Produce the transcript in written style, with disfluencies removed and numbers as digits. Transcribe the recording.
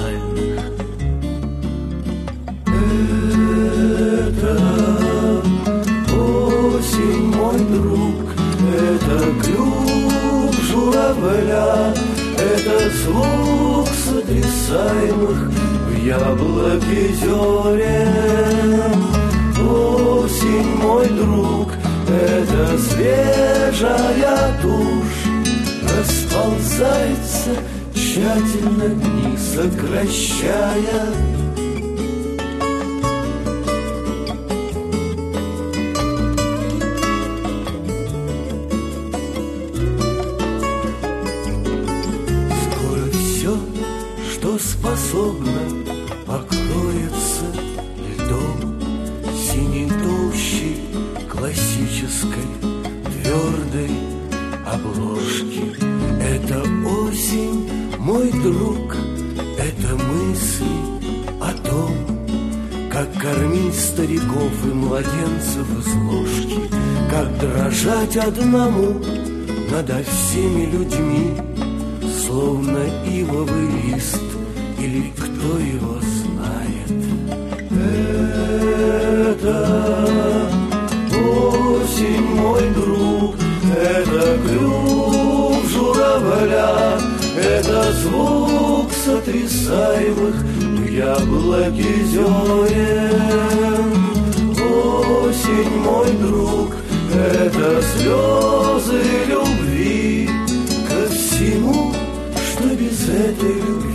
печальных. Это осень, мой друг, это клюв журавля, это звук сотрясаемых в яблоке зерен. Осень, мой друг, это свежая тушь, расползается тщательно дни сокращая. Скоро все, что способно, покроется льдом синей толщей классической твердой обложки. Это осень, мой друг, это мысли о том, как кормить стариков и младенцев из ложки, как дрожать одному надо всеми людьми, словно ивовый лист, или кто его знает. Это осень, мой друг, это клюв журавля, это звук сотрясаемых в яблоке зерен. Осень, мой друг, это слезы любви ко всему, что без этой любви